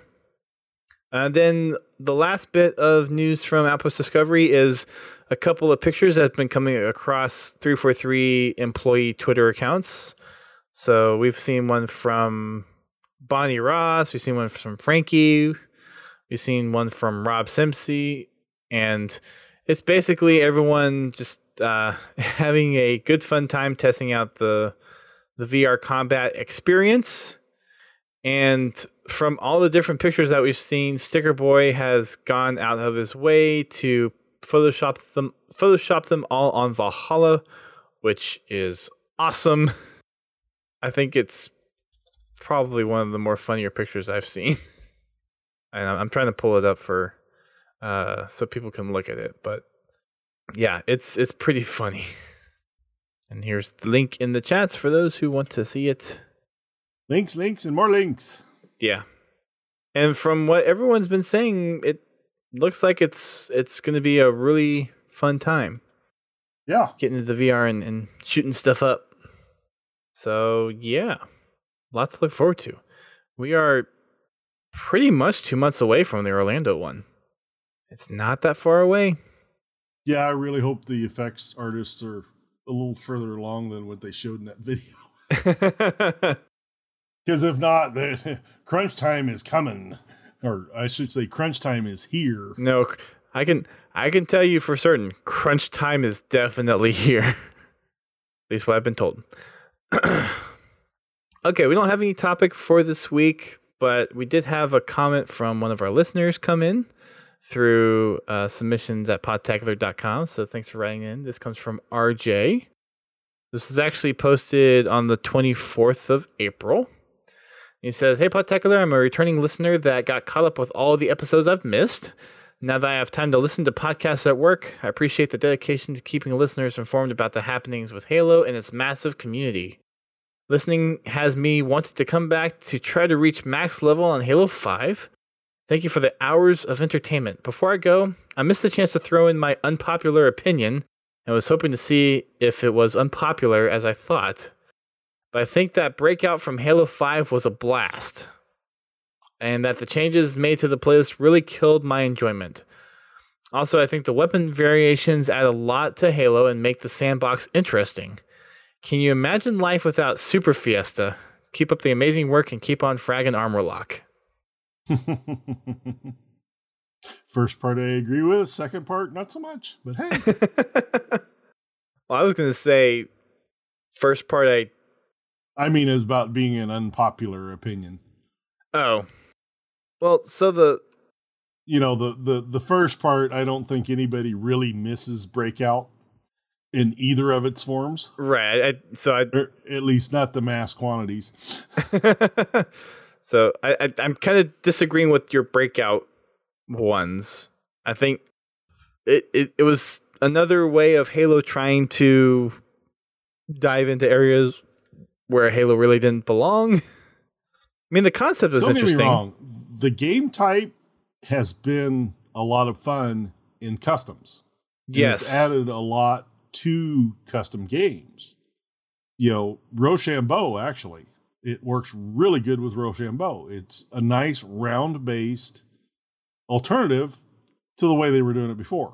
Then the last bit of news from Outpost Discovery is a couple of pictures that have been coming across 343 employee Twitter accounts. So we've seen one from Bonnie Ross. We've seen one from Frankie. We've seen one from Rob Simpson. And it's basically everyone just having a good fun time testing out the VR combat experience. And from all the different pictures that we've seen, Sticker Boy has gone out of his way to Photoshop them all on Valhalla, which is awesome. I think it's probably one of the more funnier pictures I've seen. And I'm trying to pull it up for so people can look at it. But yeah, it's pretty funny. And here's the link in the chats for those who want to see it. Links, and more links. Yeah. And from what everyone's been saying, it looks like it's going to be a really fun time. Yeah. Getting into the VR and shooting stuff up. So, yeah. Lots to look forward to. We are pretty much 2 months away from the Orlando one. It's not that far away. Yeah, I really hope the effects artists are a little further along than what they showed in that video. Because if not, crunch time is coming. Or I should say crunch time is here. No, I can tell you for certain, crunch time is definitely here. At least what I've been told. Okay, we don't have any topic for this week, but we did have a comment from one of our listeners come in through submissions at podtacular.com. So thanks for writing in. This comes from RJ. This is actually posted on the 24th of April. He says, "Hey, Podtacular, I'm a returning listener that got caught up with all the episodes I've missed. Now that I have time to listen to podcasts at work, I appreciate the dedication to keeping listeners informed about the happenings with Halo and its massive community. Listening has me wanted to come back to try to reach max level on Halo 5. Thank you for the hours of entertainment. Before I go, I missed the chance to throw in my unpopular opinion and was hoping to see if it was unpopular as I thought. But I think that Breakout from Halo 5 was a blast, and that the changes made to the playlist really killed my enjoyment. Also, I think the weapon variations add a lot to Halo and make the sandbox interesting. Can you imagine life without Super Fiesta? Keep up the amazing work and keep on fragging Armor Lock. First part I agree with. Second part, not so much. But hey. Well, I was going to say, first part I mean, it's about being an unpopular opinion. Oh. Well, so the first part, I don't think anybody really misses Breakout in either of its forms. Right. Or at least not the mass quantities. So I'm kind of disagreeing with your Breakout ones. I think it was another way of Halo trying to dive into areas where Halo really didn't belong. I mean, the concept was interesting. Don't get me wrong. The game type has been a lot of fun in customs. Yes. It's added a lot to custom games. Rochambeau, actually. It works really good with Rochambeau. It's a nice round-based alternative to the way they were doing it before.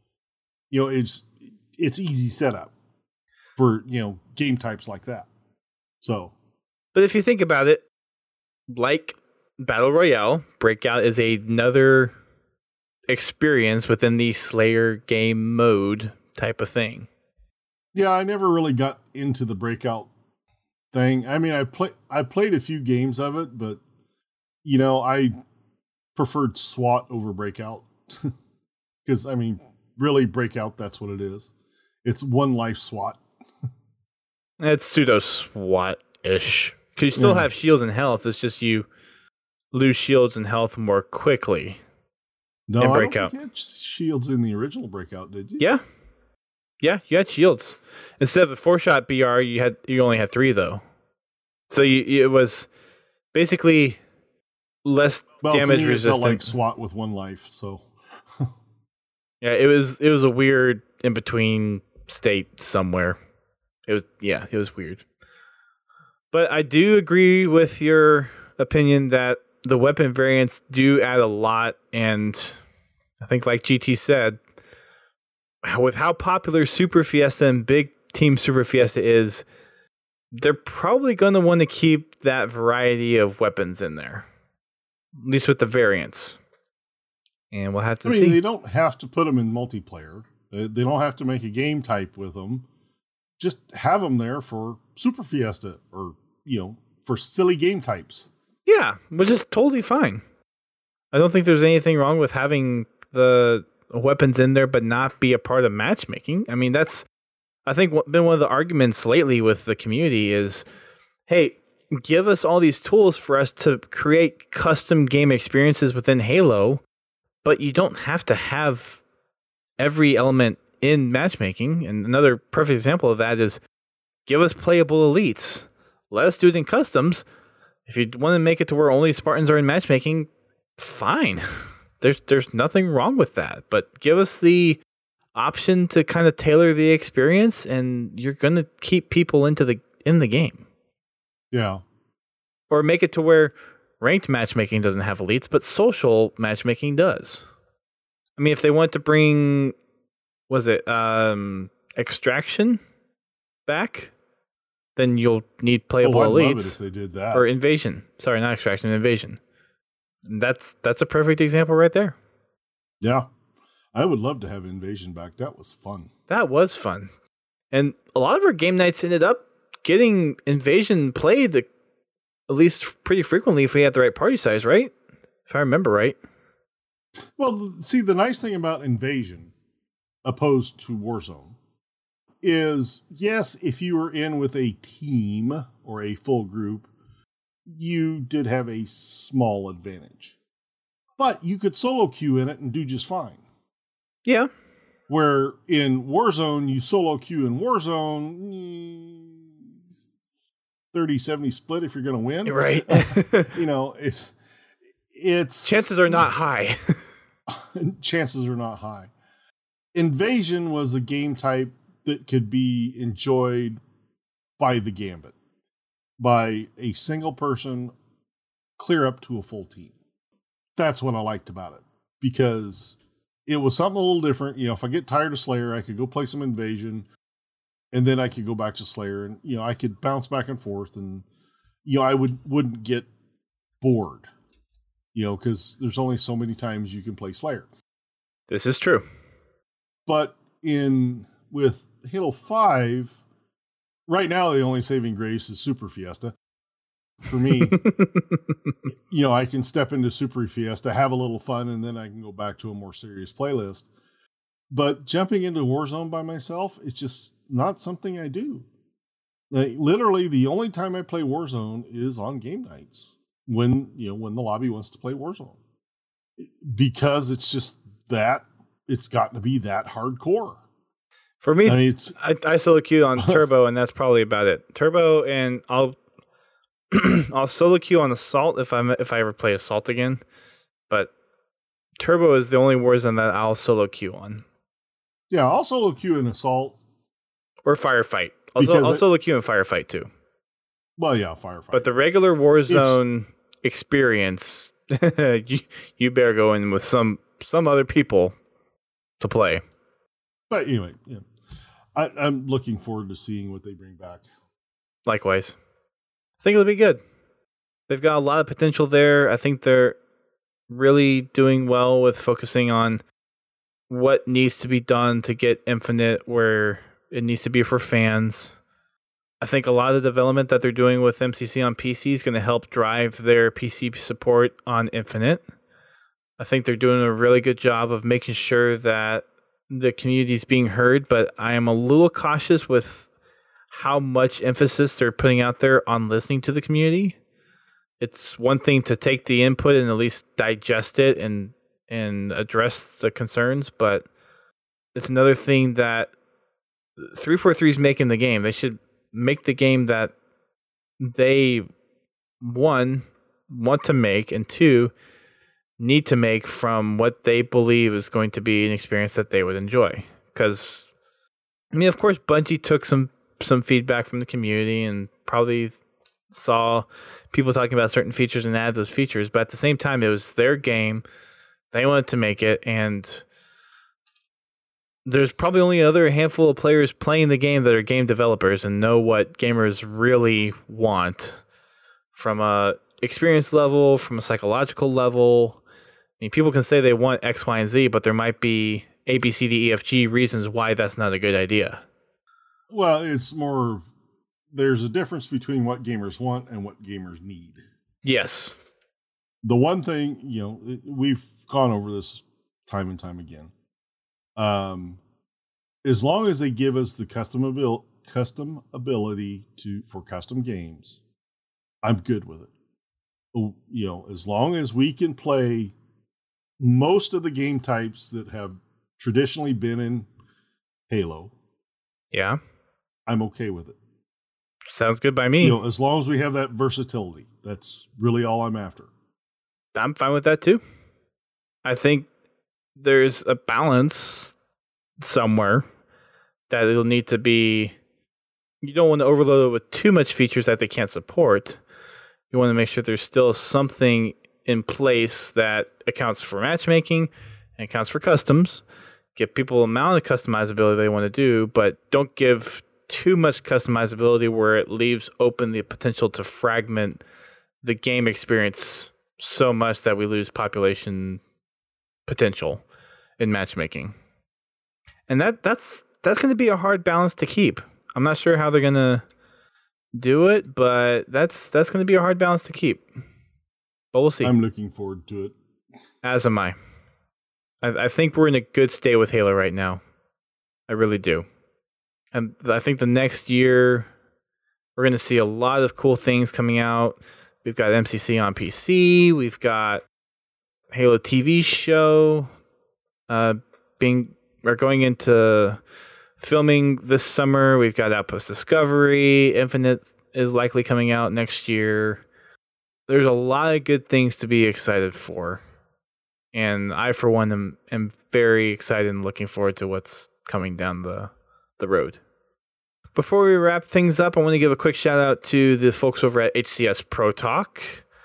It's easy setup for, game types like that. So, but if you think about it, like Battle Royale, Breakout is another experience within the Slayer game mode type of thing. Yeah, I never really got into the Breakout thing. I mean, I played a few games of it, but I preferred SWAT over Breakout. Because, I mean, really, Breakout, that's what it is. It's one life SWAT. It's pseudo SWAT-ish. Because you still have shields and health. It's just you lose shields and health more quickly. No, in I Breakout. don't think you had shields in the original Breakout, did you? Yeah. Yeah, you had shields. Instead of the 4-shot BR, you only had 3, though. So it was basically less damage to me, resistant. It felt like SWAT with one life, so... Yeah, it was a weird in-between state somewhere. It was weird. But I do agree with your opinion that the weapon variants do add a lot, and I think like GT said, with how popular Super Fiesta and Big Team Super Fiesta is, they're probably going to want to keep that variety of weapons in there, at least with the variants. And we'll have to see. They don't have to put them in multiplayer. They don't have to make a game type with them. Just have them there for Super Fiesta or, for silly game types. Yeah, which is totally fine. I don't think there's anything wrong with having the weapons in there but not be a part of matchmaking. I mean, that's, I think, been one of the arguments lately with the community is, hey, give us all these tools for us to create custom game experiences within Halo, but you don't have to have every element in matchmaking. And another perfect example of that is give us playable elites. Let us do it in customs. If you want to make it to where only Spartans are in matchmaking, fine. There's nothing wrong with that. But give us the option to kind of tailor the experience, and you're going to keep people in the game. Yeah. Or make it to where ranked matchmaking doesn't have elites, but social matchmaking does. I mean, if they want to bring, Extraction back, then you'll need playable I'd elites. love it if they did that. Or Invasion. Sorry, not Extraction, Invasion. That's a perfect example right there. Yeah. I would love to have Invasion back. That was fun. That was fun. And a lot of our game nights ended up getting Invasion played at least pretty frequently if we had the right party size, right? If I remember right. Well, see, the nice thing about Invasion, opposed to Warzone, is, yes, if you were in with a team or a full group, you did have a small advantage. But you could solo queue in it and do just fine. Yeah. Where in Warzone, you solo queue in Warzone, 30-70 split if you're going to win. Right. It's chances are not high. Chances are not high. Invasion was a game type that could be enjoyed by the Gambit, by a single person, clear up to a full team. That's what I liked about it, because it was something a little different. If I get tired of Slayer, I could go play some Invasion, and then I could go back to Slayer, and I could bounce back and forth, and I wouldn't get bored, because there's only so many times you can play Slayer. This is true. But with Halo 5, right now the only saving grace is Super Fiesta. For me, I can step into Super Fiesta, have a little fun, and then I can go back to a more serious playlist. But jumping into Warzone by myself, it's just not something I do. Like, literally, the only time I play Warzone is on game nights when the lobby wants to play Warzone, because it's just that it's gotten to be that hardcore. For me, I solo queue on Turbo, and that's probably about it. Turbo, and I'll solo queue on Assault if I ever play Assault again. But Turbo is the only Warzone that I'll solo queue on. Yeah, I'll solo queue in Assault or Firefight. I'll solo queue in Firefight too. Well, yeah, Firefight. But the regular Warzone experience, you better go in with some other people to play. But anyway, yeah, I'm looking forward to seeing what they bring back. Likewise. I think it'll be good. They've got a lot of potential there. I think they're really doing well with focusing on what needs to be done to get Infinite where it needs to be for fans. I think a lot of the development that they're doing with MCC on PC is going to help drive their PC support on Infinite. I think they're doing a really good job of making sure that the community is being heard, but I am a little cautious with how much emphasis they're putting out there on listening to the community. It's one thing to take the input and at least digest it and address the concerns, but it's another thing that 343 is making the game. They should make the game that they, one, want to make, and two, need to make from what they believe is going to be an experience that they would enjoy. Because, of course, Bungie took some feedback from the community and probably saw people talking about certain features and added those features, but at the same time, it was their game. They wanted to make it, and there's probably only another handful of players playing the game that are game developers and know what gamers really want from a experience level, from a psychological level. People can say they want X, Y, and Z, but there might be A, B, C, D, E, F, G reasons why that's not a good idea. Well, it's more, there's a difference between what gamers want and what gamers need. Yes. The one thing, we've gone over this time and time again. As long as they give us the custom ability for custom games, I'm good with it. As long as we can play most of the game types that have traditionally been in Halo. Yeah. I'm okay with it. Sounds good by me. As long as we have that versatility, that's really all I'm after. I'm fine with that too. I think there's a balance somewhere that it'll need to be. You don't want to overload it with too much features that they can't support. You want to make sure there's still something in place that accounts for matchmaking and accounts for customs. Give people the amount of customizability they want to do, but don't give too much customizability where it leaves open the potential to fragment the game experience so much that we lose population potential in matchmaking. And that's going to be a hard balance to keep. I'm not sure how they're going to do it, but that's going to be a hard balance to keep. But we'll see. I'm looking forward to it. As am I. I think we're in a good state with Halo right now. I really do. And I think the next year, we're going to see a lot of cool things coming out. We've got MCC on PC. We've got Halo TV show we're going into filming this summer. We've got Outpost Discovery. Infinite is likely coming out next year. There's a lot of good things to be excited for. And I, for one, am very excited and looking forward to what's coming down the road. Before we wrap things up, I want to give a quick shout out to the folks over at HCS Pro Talk.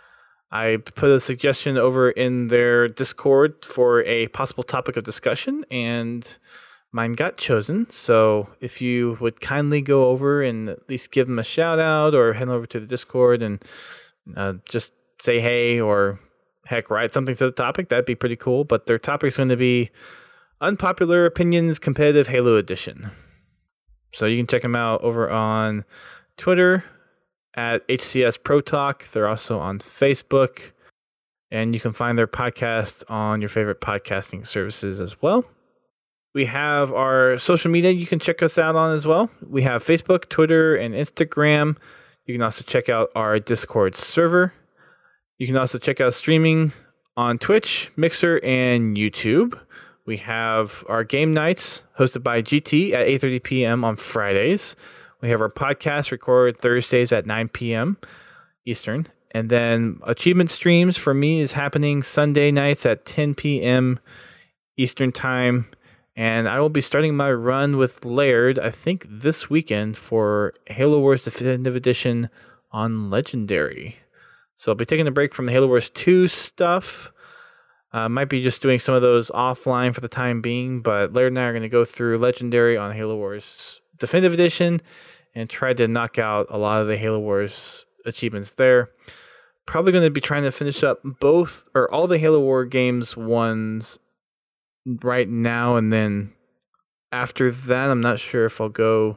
I put a suggestion over in their Discord for a possible topic of discussion, and mine got chosen. So if you would kindly go over and at least give them a shout out or head over to the Discord and just say hey, or heck, write something to the topic, that'd be pretty cool. But their topic is going to be Unpopular Opinions Competitive Halo Edition. So you can check them out over on Twitter at HCS Pro Talk. They're also on Facebook, and you can find their podcast on your favorite podcasting services as well. We have our social media you can check us out on as well. We have Facebook, Twitter, and Instagram. You can also check out our Discord server. You can also check out streaming on Twitch, Mixer, and YouTube. We have our game nights hosted by GT at 8:30 p.m. on Fridays. We have our podcast recorded Thursdays at 9 p.m. Eastern. And then achievement streams for me is happening Sunday nights at 10 p.m. Eastern time. And I will be starting my run with Laird, I think this weekend, for Halo Wars Definitive Edition on Legendary. So I'll be taking a break from the Halo Wars 2 stuff. Might be just doing some of those offline for the time being, but Laird and I are going to go through Legendary on Halo Wars Definitive Edition and try to knock out a lot of the Halo Wars achievements there. Probably going to be trying to finish up both or all the Halo War games ones right now, and then after that, I'm not sure if I'll go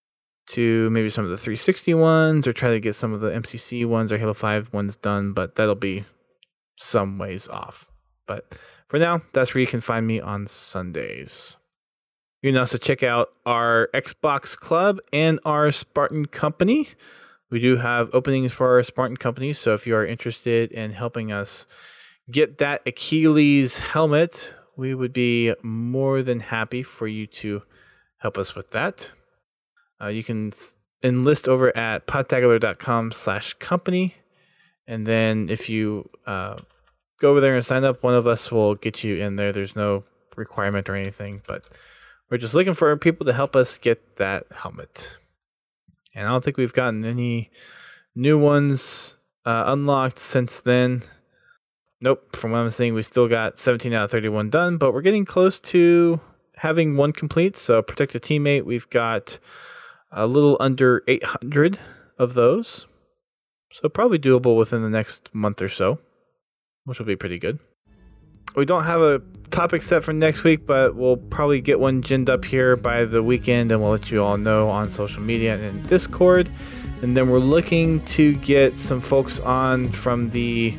to maybe some of the 360 ones or try to get some of the MCC ones or Halo 5 ones done, but that'll be some ways off. But for now, that's where you can find me on Sundays. You can also check out our Xbox Club and our Spartan Company. We do have openings for our Spartan Company, so if you are interested in helping us get that Achilles helmet, we would be more than happy for you to help us with that. You can enlist over at podtaggler.com/company. And then if you go over there and sign up, one of us will get you in there. There's no requirement or anything, but we're just looking for people to help us get that helmet. And I don't think we've gotten any new ones unlocked since then. Nope, from what I'm seeing, we still got 17 out of 31 done, but we're getting close to having one complete. So Protect a Teammate, we've got a little under 800 of those. So probably doable within the next month or so, which will be pretty good. We don't have a topic set for next week, but we'll probably get one ginned up here by the weekend, and we'll let you all know on social media and in Discord. And then we're looking to get some folks on from the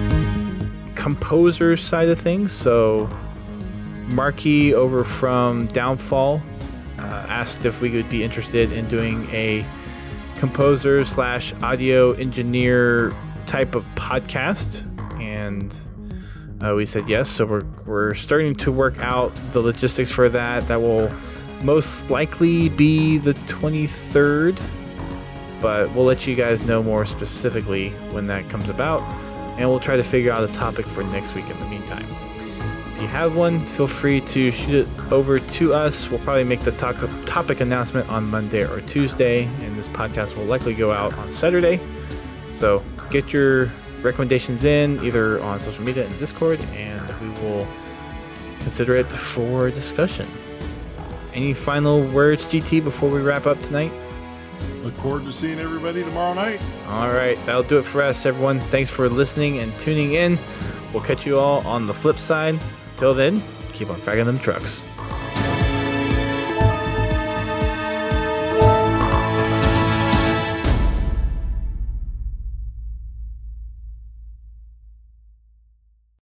composer side of things. So Marky over from Downfall asked if we would be interested in doing a composer / audio engineer type of podcast, and we said yes. So we're starting to work out the logistics for that. That will most likely be the 23rd, but we'll let you guys know more specifically when that comes about, and we'll try to figure out a topic for next week in the meantime. If you have one, feel free to shoot it over to us. We'll probably make the topic announcement on Monday or Tuesday, and this podcast will likely go out on Saturday. So get your recommendations in either on social media and Discord, and we will consider it for discussion. Any final words, GT, before we wrap up tonight? Look forward to seeing everybody tomorrow night. All right, that'll do it for us, everyone. Thanks for listening and tuning in. We'll catch you all on the flip side. Till then, keep on fragging them trucks.